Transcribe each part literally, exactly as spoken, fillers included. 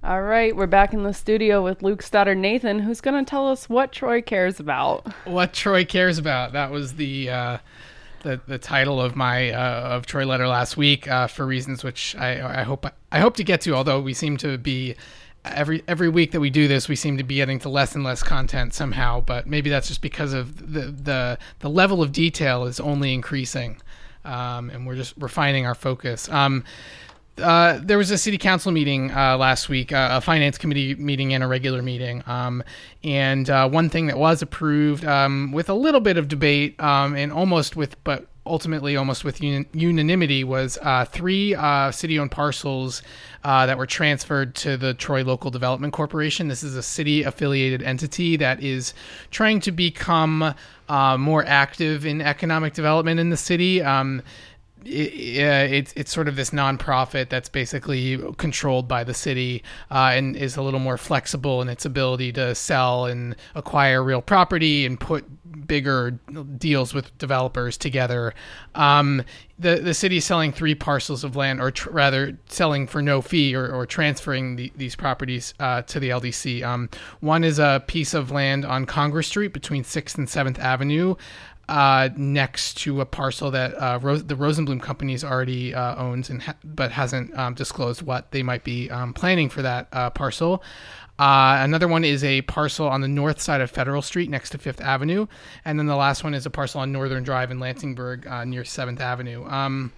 All right, we're back in the studio with Luke's daughter Nathan, who's going to tell us what Troy cares about. What Troy cares about. That was the uh, the the title of my uh, of Troy letter last week uh, for reasons which I I hope I hope to get to. Although we seem to be every every week that we do this, we seem to be getting to less and less content somehow. But maybe that's just because of the the the level of detail is only increasing, um, and we're just refining our focus. Um, Uh, there was a city council meeting uh, last week, uh, a finance committee meeting and a regular meeting. Um, and uh, one thing that was approved um, with a little bit of debate um, and almost with, but ultimately almost with un- unanimity was uh, three uh, city-owned parcels uh, that were transferred to the Troy Local Development Corporation. This is a city-affiliated entity that is trying to become uh, more active in economic development in the city. Um, It, uh, it's it's sort of this nonprofit that's basically controlled by the city uh, and is a little more flexible in its ability to sell and acquire real property and put bigger deals with developers together. Um, the the city is selling three parcels of land, or tr- rather selling for no fee, or, or transferring the, these properties uh, to the L D C. Um, one is a piece of land on Congress Street between sixth and seventh Avenue. Uh, next to a parcel that uh, Ro- the Rosenblum Company's already uh, owns, and ha- but hasn't um, disclosed what they might be um, planning for that uh, parcel. Uh, another one is a parcel on the north side of Federal Street next to Fifth Avenue. And then the last one is a parcel on Northern Drive in Lansingburg uh, near seventh Avenue. Um,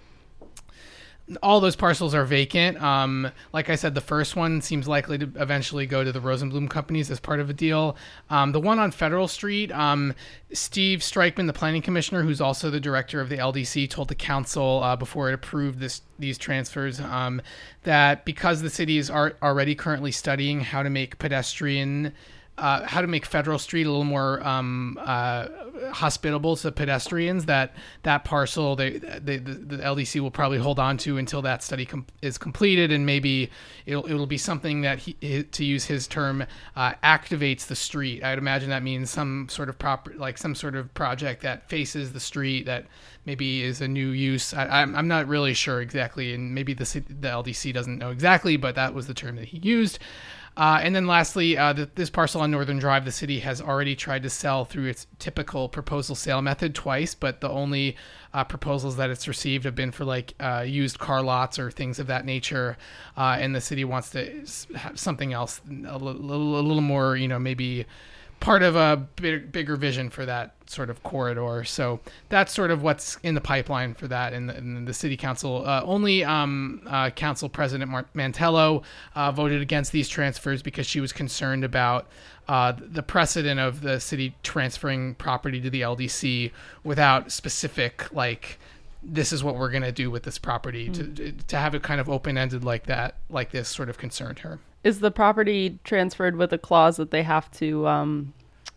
all those parcels are vacant. Um, like I said, the first one seems likely to eventually go to the Rosenblum Companies as part of a deal. Um, the one on Federal Street, um, Steve Strikeman, the planning commissioner, who's also the director of the L D C, told the council uh, before it approved this these transfers um, that because the city is ar- already currently studying how to make pedestrian Uh, how to make Federal Street a little more um, uh, hospitable to pedestrians, that that parcel they, they the, the L D C will probably hold on to until that study com- is completed, and maybe it'll it'll be something that he, to use his term, uh, activates the street. I'd imagine that means some sort of proper like some sort of project that faces the street that maybe is a new use. I, I'm I'm not really sure exactly, and maybe the the L D C doesn't know exactly, but that was the term that he used. Uh, and then lastly, uh, the, this parcel on Northern Drive, the city has already tried to sell through its typical proposal sale method twice, but the only uh, proposals that it's received have been for like uh, used car lots or things of that nature. Uh, and the city wants to have something else, a little, a little more, you know, maybe part of a big, bigger vision for that sort of corridor. So that's sort of what's in the pipeline for that. And the, and the city council, uh, only um, uh, council president Mar- Mantello uh, voted against these transfers because she was concerned about uh, the precedent of the city transferring property to the L D C without specific, like, this is what we're going to do with this property. Mm. To to have it kind of open-ended like that, like this, sort of concerned her. Is the property transferred with a clause that they have to um,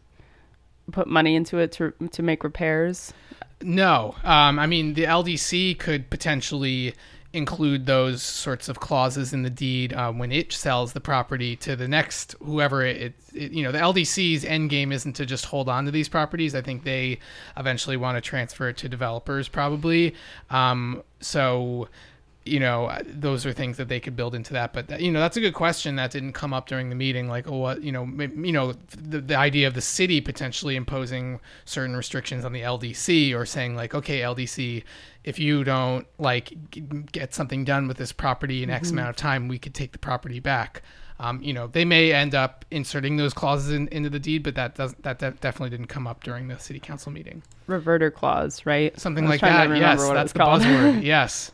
put money into it to to make repairs? No. Um, I mean, the L D C could potentially include those sorts of clauses in the deed uh, when it sells the property to the next whoever it, it, you know, the L D C's end game isn't to just hold on to these properties. I think they eventually want to transfer it to developers probably. Um, so... you know, those are things that they could build into that. But, you know, that's a good question that didn't come up during the meeting. Like, oh, what, you know, you know, the, the idea of the city potentially imposing certain restrictions on the L D C, or saying like, okay, L D C, if you don't like get something done with this property in X mm-hmm. amount of time, we could take the property back. Um, you know, they may end up inserting those clauses in, into the deed, but that doesn't, that, that definitely didn't come up during the city council meeting. Reverter clause, right? Something like that. Yes, that's the called. buzzword. Yes.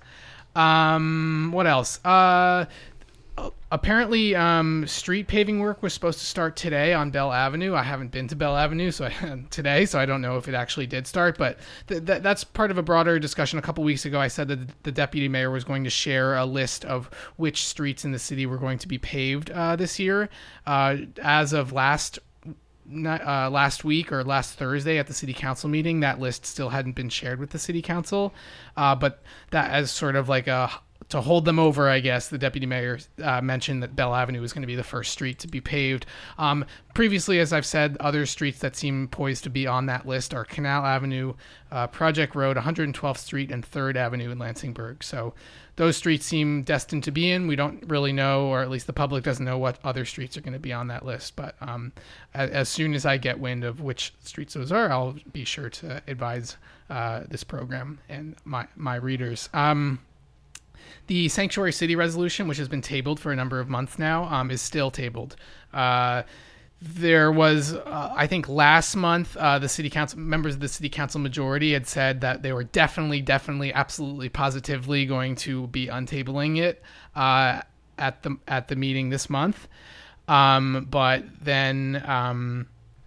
Um, what else? Uh, apparently, um, street paving work was supposed to start today on Bell Avenue. I haven't been to Bell Avenue so I, today, so I don't know if it actually did start, but th- th- that's part of a broader discussion. A couple weeks ago, I said that the deputy mayor was going to share a list of which streets in the city were going to be paved, uh, this year. Uh, as of last Not, uh, last week or last Thursday at the city council meeting, that list still hadn't been shared with the city council. Uh, but that as sort of like a, to hold them over, I guess, the deputy mayor uh, mentioned that Bell Avenue was going to be the first street to be paved. Um, previously, as I've said, other streets that seem poised to be on that list are Canal Avenue, uh, Project Road, one hundred twelfth Street, and third Avenue in Lansingburg. So those streets seem destined to be in. We don't really know, or at least the public doesn't know, what other streets are going to be on that list. But um, as, as soon as I get wind of which streets those are, I'll be sure to advise uh, this program and my, my readers. Um, The Sanctuary City resolution, which has been tabled for a number of months now, um, is still tabled. Uh, there was, uh, I think last month, uh, the city council members of the city council majority had said that they were definitely, definitely, absolutely, positively going to be untabling it uh, at the at the meeting this month. Um, but then. Um,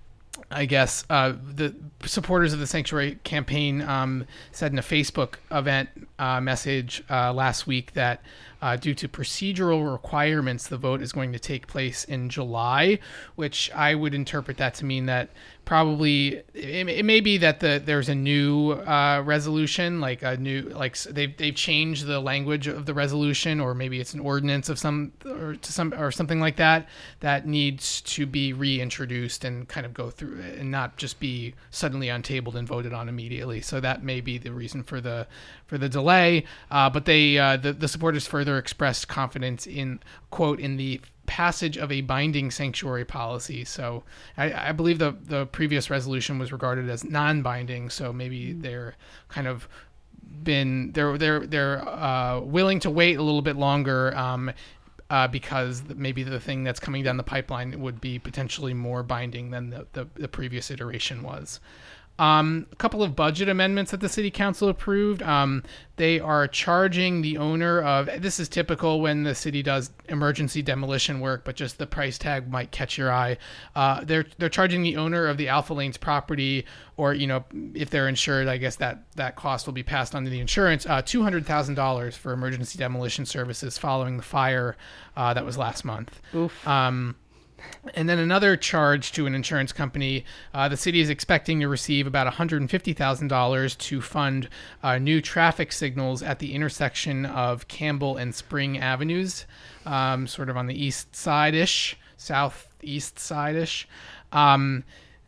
I guess uh, the supporters of the Sanctuary campaign um, said in a Facebook event uh, message uh, last week that uh, due to procedural requirements, the vote is going to take place in July, which I would interpret that to mean that probably it, it may be that the there's a new uh, resolution, like a new like they've they've changed the language of the resolution, or maybe it's an ordinance of some or to some or something like that that needs to be reintroduced and kind of go through it and not just be suddenly untabled and voted on immediately. So that may be the reason for the for the delay. Uh, but they uh, the the supporters further expressed confidence in, quote, in the passage of a binding sanctuary policy. So I, I believe the the previous resolution was regarded as non-binding. So maybe they're kind of been they're they're they're uh, willing to wait a little bit longer um, uh, because maybe the thing that's coming down the pipeline would be potentially more binding than the the, the previous iteration was. Um, a couple of budget amendments that the city council approved. Um, they are charging the owner of, this is typical when the city does emergency demolition work, but just the price tag might catch your eye. Uh, they're they're charging the owner of the Alpha Lanes property, or, you know, if they're insured, I guess that that cost will be passed on to the insurance, uh, two hundred thousand dollars for emergency demolition services following the fire uh, that was last month. Oof. Um, And then another charge to an insurance company. Uh, the city is expecting to receive about one hundred fifty thousand dollars to fund uh, new traffic signals at the intersection of Campbell and Spring Avenues, um, sort of on the east side-ish, southeast side-ish. Um,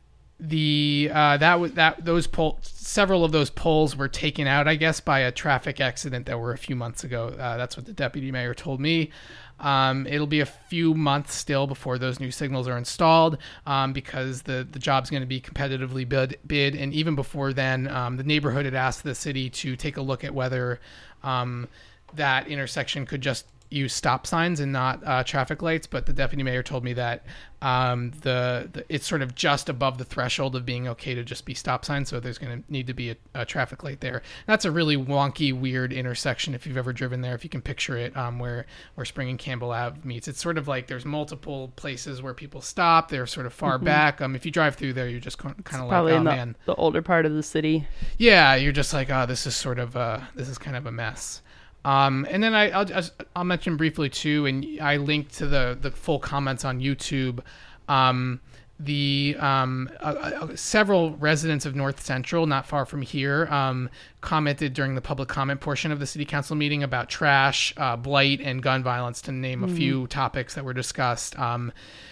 the uh, that was that those pole, several of those poles were taken out, I guess, by a traffic accident that were a few months ago. Uh, that's what the deputy mayor told me. Um, it'll be a few months still before those new signals are installed um, because the, the job's going to be competitively bid, bid. And even before then, um, the neighborhood had asked the city to take a look at whether um, that intersection could just use stop signs and not uh, traffic lights. But the deputy mayor told me that um, the, the it's sort of just above the threshold of being okay to just be stop signs. So there's going to need to be a, a traffic light there. That's a really wonky, weird intersection if you've ever driven there, if you can picture it, um, where, where Spring and Campbell Ave meets. It's sort of like there's multiple places where people stop. They're sort of far mm-hmm. back. Um, if you drive through there, you're just kind of like, probably oh, in the, man. the older part of the city. Yeah, you're just like, oh, this is sort of uh, this is kind of a mess. Um, and then I, I'll, just, I'll mention briefly too, and I linked to the, the full comments on YouTube. Um, the um, uh, uh, several residents of North Central, not far from here, um, commented during the public comment portion of the city council meeting about trash, uh, blight, and gun violence, to name mm-hmm. a few topics that were discussed. Um,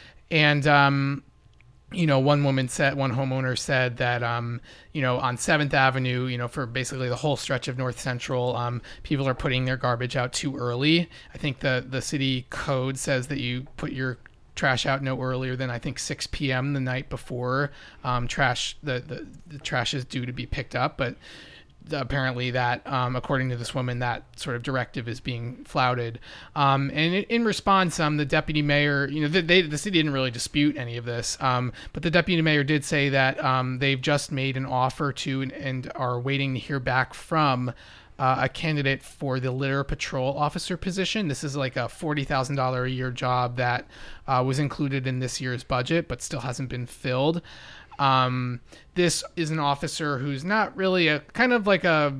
and um, you know, one woman said, one homeowner said that, um, you know, on seventh Avenue, you know, for basically the whole stretch of North Central, um, people are putting their garbage out too early. I think the, the city code says that you put your trash out no earlier than, I think, six p.m. the night before um, trash, the, the, the trash is due to be picked up. But apparently that, um, according to this woman, that sort of directive is being flouted. Um, and in, in response, um, the deputy mayor, you know, they, they, the city didn't really dispute any of this, um, but the deputy mayor did say that um, they've just made an offer to and, and are waiting to hear back from uh, a candidate for the litter patrol officer position. This is like a forty thousand dollars a year job that uh, was included in this year's budget, but still hasn't been filled. Um, this is an officer who's not really a kind of like a,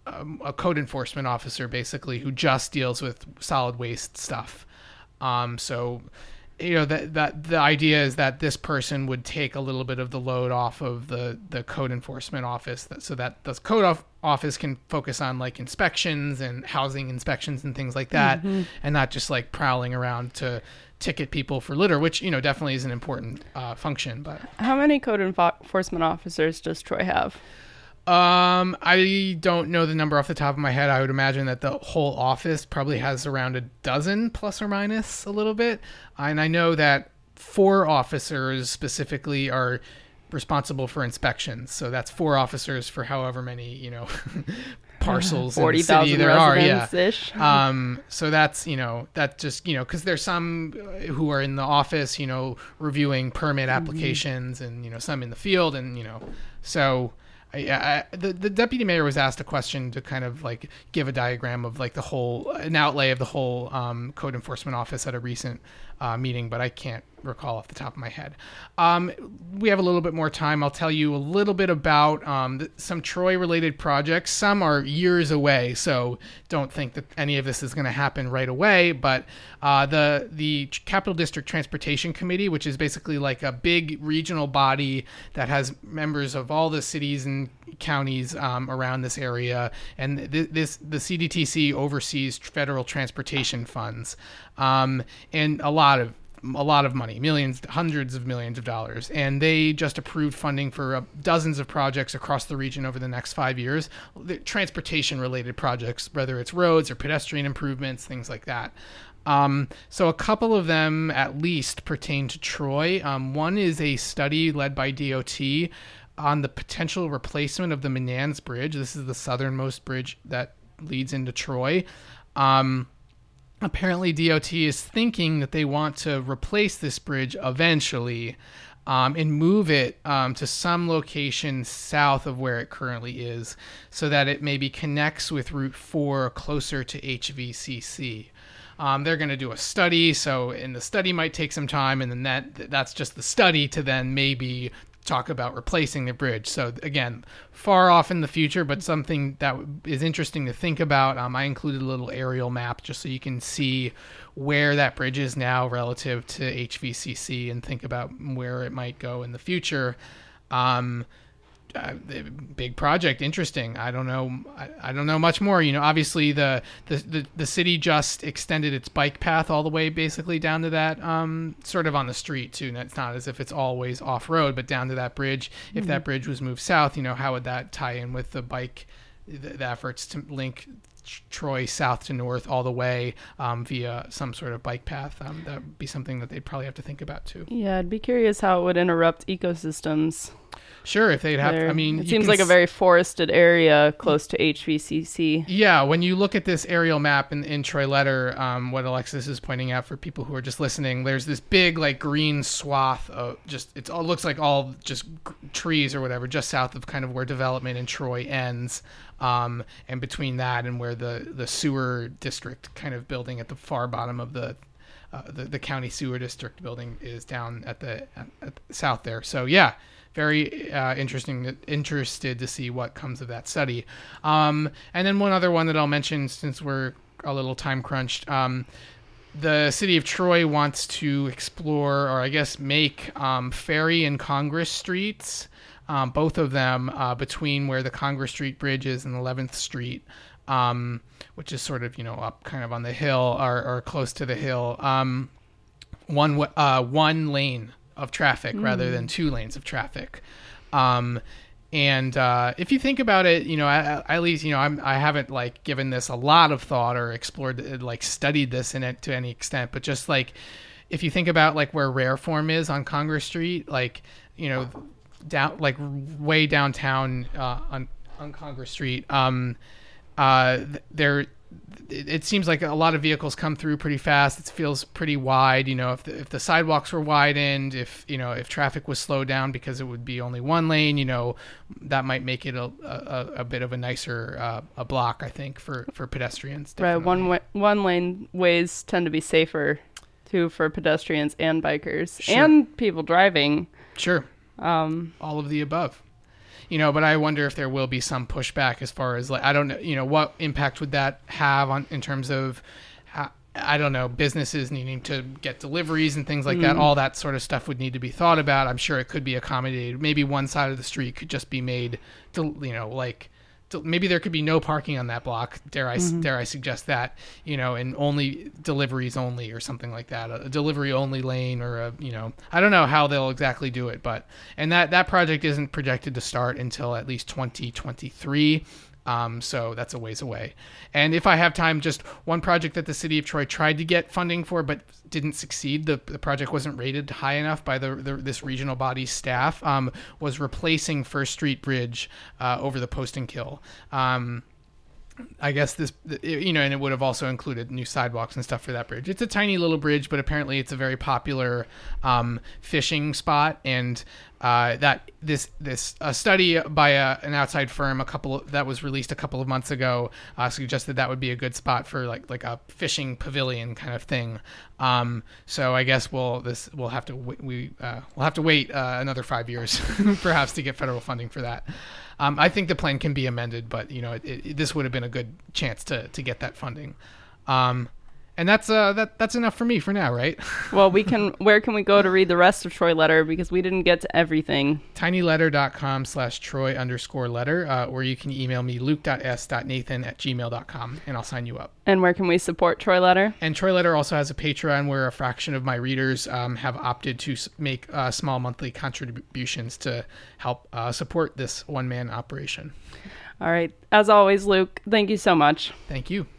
a code enforcement officer, basically, who just deals with solid waste stuff. Um, so, you know, that, that the idea is that this person would take a little bit of the load off of the, the code enforcement office, that, so that the code of, office can focus on like inspections and housing inspections and things like that, mm-hmm. and not just like prowling around to ticket people for litter, which, you know, definitely is an important uh, function. But how many code enforcement officers does Troy have? Um, I don't know the number off the top of my head. I would imagine that the whole office probably has around a dozen, plus or minus a little bit. And I know that four officers specifically are responsible for inspections. So that's four officers for however many, you know, parcels in the city there are. Yeah. Um, so that's, you know, that just, you know, because there's some who are in the office, you know, reviewing permit applications mm-hmm. and, you know, some in the field and, you know, so... I, I, the, the deputy mayor was asked a question to kind of like give a diagram of like the whole, an outlay of the whole um, code enforcement office at a recent uh, meeting, but I can't recall off the top of my head. Um, we have a little bit more time. I'll tell you a little bit about um, the, some Troy related projects. Some are years away, so don't think that any of this is going to happen right away, but uh, the, the Capital District Transportation Committee, which is basically like a big regional body that has members of all the cities and counties um, around this area, and th- this the C D T C oversees federal transportation funds, um, and a lot of a lot of money, millions, hundreds of millions of dollars, and they just approved funding for uh, dozens of projects across the region over the next five years, transportation related projects, whether it's roads or pedestrian improvements, things like that. Um, so a couple of them at least pertain to Troy. Um, one is a study led by D O T on the potential replacement of the Menands Bridge. This is the southernmost bridge that leads into Troy. Um, apparently D O T is thinking that they want to replace this bridge eventually um, and move it um, to some location south of where it currently is so that it maybe connects with Route four closer to H V C C. Um, they're going to do a study, so and the study might take some time, and then that that's just the study to then maybe talk about replacing the bridge. So again, far off in the future, but something that is interesting to think about. Um, I included a little aerial map just so you can see where that bridge is now relative to H V C C and think about where it might go in the future. Um, Uh, big project, interesting. I don't know. I, I don't know much more. You know, obviously the, the the the city just extended its bike path all the way basically down to that um sort of on the street too. And it's not as if it's always off road, but down to that bridge. If mm-hmm. that bridge was moved south, you know, how would that tie in with the bike, the, the efforts to link Troy south to north all the way um, via some sort of bike path? Um, that would be something that they'd probably have to think about too. Yeah, I'd be curious how it would interrupt ecosystems. Sure, if they'd have to, I mean... It seems like a very forested area close to H V C C. Yeah, when you look at this aerial map in, in Troy Letter, um, what Alexis is pointing out for people who are just listening, there's this big, like, green swath of just... It all looks like all just g- trees or whatever, just south of kind of where development in Troy ends. Um, and between that and where the, the sewer district kind of building at the far bottom of the... Uh, the, the county sewer district building is down at the, at, at the south there. So, yeah. Very uh, interesting, interested to see what comes of that study. Um, and then one other one that I'll mention since we're a little time crunched. Um, the city of Troy wants to explore, or I guess make, um, Ferry and Congress Streets, um, both of them uh, between where the Congress Street Bridge is and eleventh Street, um, which is sort of, you know, up kind of on the hill or, or close to the hill. Um, one, uh, one lane of traffic mm. rather than two lanes of traffic. Um, and uh, if you think about it, you know, at, at least, you know, I'm, I haven't like given this a lot of thought or explored, like studied this in it to any extent, but just like, if you think about like where Rare Form is on Congress Street, like, you know, down, like way downtown uh, on, on Congress Street, um, uh, there, it seems like a lot of vehicles come through pretty fast. It feels pretty wide. You know, if the, if the sidewalks were widened, if, you know, if traffic was slowed down because it would be only one lane, you know, that might make it a, a, a bit of a nicer uh, a block, I think, for, for pedestrians. Definitely. Right. One way, one lane ways tend to be safer too for pedestrians and bikers sure. and people driving. Sure. Um, all of the above. You know, but I wonder if there will be some pushback as far as like, I don't know, you know, what impact would that have on in terms of, how, I don't know, businesses needing to get deliveries and things like mm. that. All that sort of stuff would need to be thought about. I'm sure it could be accommodated. Maybe one side of the street could just be made to, you know, like maybe there could be no parking on that block. Dare I mm-hmm. dare I suggest that, you know, and only deliveries only or something like that, a, a delivery only lane or a, you know, I don't know how they'll exactly do it, but and that that project isn't projected to start until at least twenty twenty-three. Um, so that's a ways away. And if I have time, just one project that the city of Troy tried to get funding for, but didn't succeed. The, the project wasn't rated high enough by the, the this regional body's staff, um, was replacing First Street Bridge uh, over the Poston Kill. Um, I guess this, you know, and it would have also included new sidewalks and stuff for that bridge. It's a tiny little bridge, but apparently it's a very popular um, fishing spot. And uh, that this this a study by a, an outside firm, a couple of, that was released a couple of months ago, uh, suggested that would be a good spot for like like a fishing pavilion kind of thing. Um, so I guess we'll this we'll have to we uh, we'll have to wait uh, another five years perhaps to get federal funding for that. Um, I think the plan can be amended, but you know, it, it, this would have been a good chance to to get that funding. Um, and that's uh, that that's enough for me for now, right? Well, we can. Where can we go to read the rest of Troy Letter, because we didn't get to everything? tinyletter.com slash Troy underscore letter, uh, or you can email me luke.s.nathan at gmail.com, and I'll sign you up. And where can we support Troy Letter? And Troy Letter also has a Patreon where a fraction of my readers um, have opted to make uh, small monthly contributions to help uh, support this one-man operation. All right. As always, Luke, thank you so much. Thank you.